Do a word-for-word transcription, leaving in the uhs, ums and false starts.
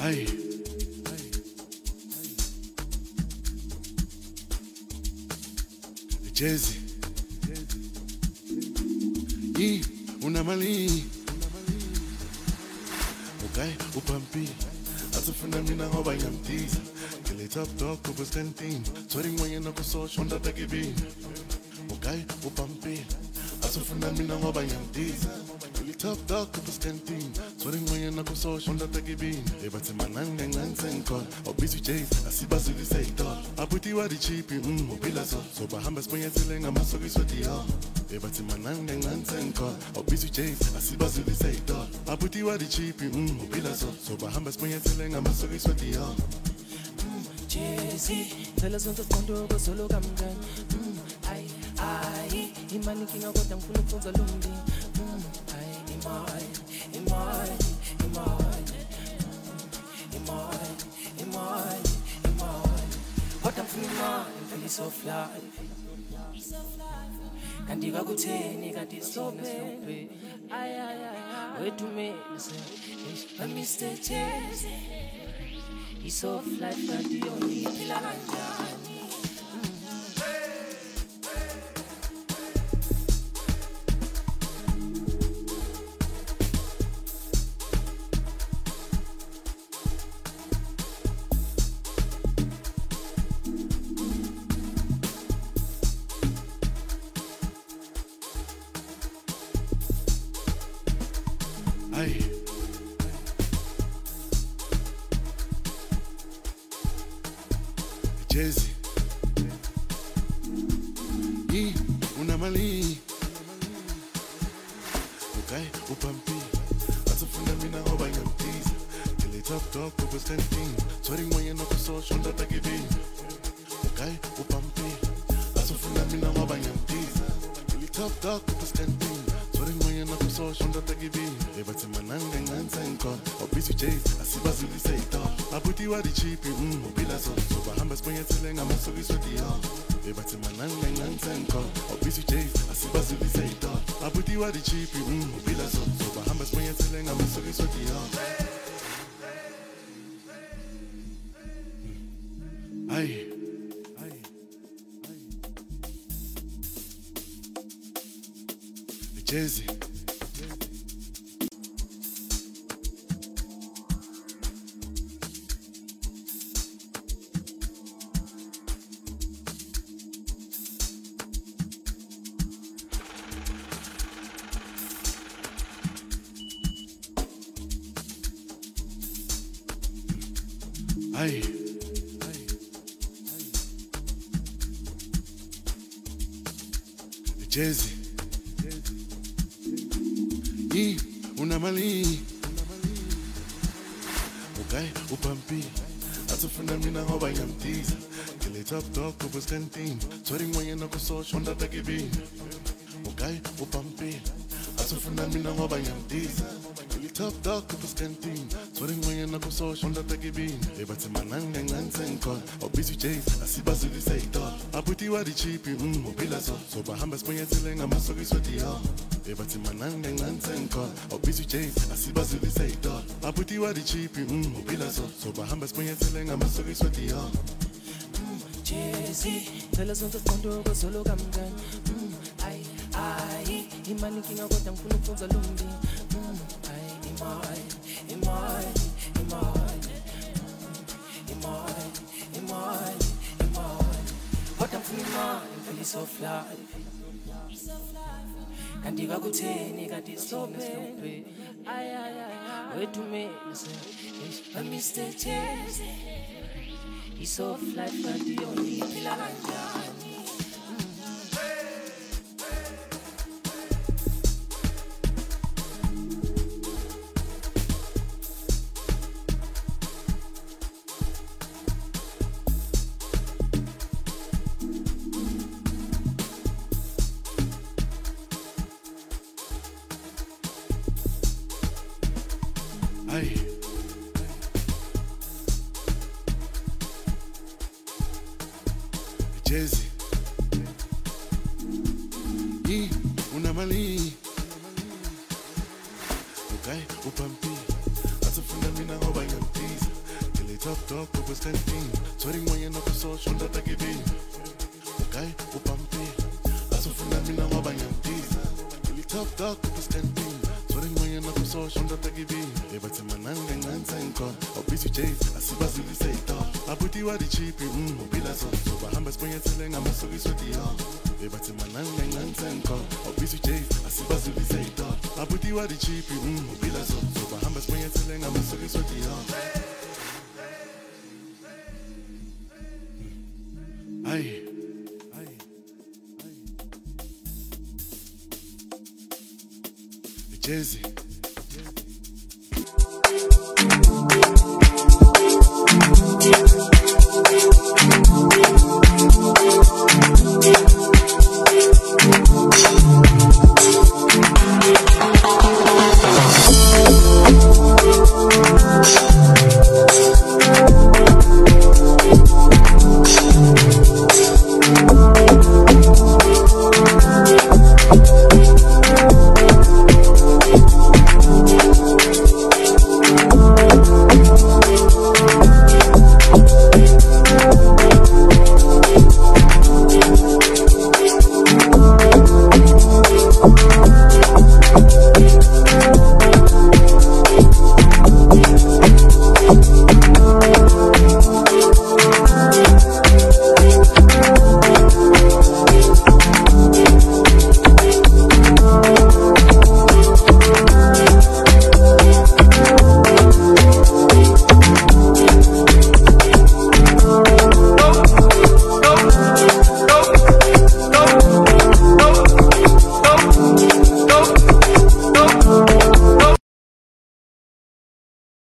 Ay, Jazzy, y una mali, okay, upampi, asifuna mina ngoba ngiyamtiza, ngile top dog kubus canteen, sorry mwenye nakusosha ndata kibini, okay, upampi, asifuna mina ngoba ngiyamtiza. Top dog kubus canteen, sorry mwenye nakusosha ndata kibini, ebathi mananga ngansenko, obisi Jay, asibazuli say dog, abuti wadi chipi, mm, ubila so, so bahamba siponyethele ngamasoki swati yo. Ebathi mananga ngansenko, obisi Jay, asibazuli say dog, abuti wadi chipi, mm, ubila so, so bahamba siponyethele ngamasoki swati yo. Jazzy, phela sonke siqondo kozolo kamngani. Mm, ay ay, imani kinga kodwa ngifuna ukufunza lumbi. Mm, ay imani, imani, imani. Imani, imani, imani. Kodwa ngifuna imani, phela isofly. Kanti kakutheni kanti sophele. Ay ay ay, wethu mina se, mister Jazzy. He's so fly, but the only pillar kanjani. Ay. Jazzy, y una mali, okay, upampi, asifuna mina ngoba ngiyamtiza, ngile top dog kubus canteen, sorry mwenye nakusosha ndata kibini, okay, upampi, asifuna mina ngoba ngiyamtiza, ngile top dog kubus canteen, sorry mwenye nakusosha ndata kibini, ebathi mananga ngansenko, obisi Jay, asibazuli say dog, abuti wadi chipi, mm, ubila so, so bahamba siponyethele ngamasoki swati yo. Ebathi mananga ngansenko, obisi Jay, asibazuli say dog, abuti wadi chipi, mm, ubila so, so bahamba siponyethele ngamasoki swati yo. Ay, ay, Jazzy. Ay, ay, Jazzy, y una mali, okay, upampi, asifuna mina ngoba ngiyamtiza, ngile top dog kubus canteen, sorry mwenye nakusosha ndata kibini, okay, upampi, asifuna mina ngoba ngiyamtiza. Top dog kubus canteen, sorry mwenye nakusosha ndata kibini, ebathi mananga ngansenko, obisi Jay, asibazuli say dog, abuti wadi chipi, mm, ubila so, so bahamba siponyethele ngamasoki swati yo. Ebathi mananga ngansenko, obisi Jay, asibazuli say dog, abuti wadi chipi, mm, ubila so, so bahamba siponyethele ngamasoki swati yo. Jazzy, phela sonke siqondo kozolo kamngani. Mm, ay ay, imani kinga kodwa ngifuna ukufunza lumbi. Mm, ay imani, imani, imani. Imani, imani, imani. Kodwa ngifuna imani, phela isofly. Kanti kakutheni kanti sophele. Ay ay ay, wethu mina se, mister Jazzy. He's so fly, but the only pillar kanjani. Ay, Jazzy, y una mali, okay, upampi, asifuna mina ngoba ngiyamtiza. top dog over scanteen. Sorry when you're not so sure that I give in. Okay, upampi. Asufuna mina wabanyantiza. Really top dog over scanteen. Sorry when you're not so sure that I give in. Eba temananga ngansa inko. Obisi chase, asibazuli say top. Abuti wa di cheap, mm, obila so. So bahamba spanya telenga masugi swati yo. Eba temananga ngansa inko. Obisi chase, asibazuli say top. Abuti wa di cheap, mm, obila so. So bahamba spanya telenga masugi swati yo. Aye. Aye. Aye. Jazzy. Jazzy.